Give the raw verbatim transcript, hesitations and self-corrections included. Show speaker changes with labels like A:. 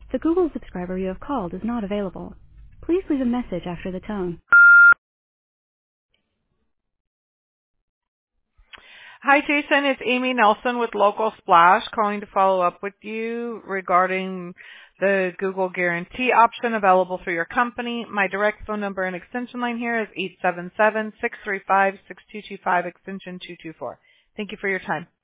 A: The Google subscriber you have called is not available. Please leave a message after the tone.
B: Hi, Jason. It's Amy Nelson with Local Splash calling to follow up with you regarding the Google Guarantee option available for your company. My direct phone number and extension line here is eight seven seven, six three five, six two two five, extension two two four. Thank you for your time.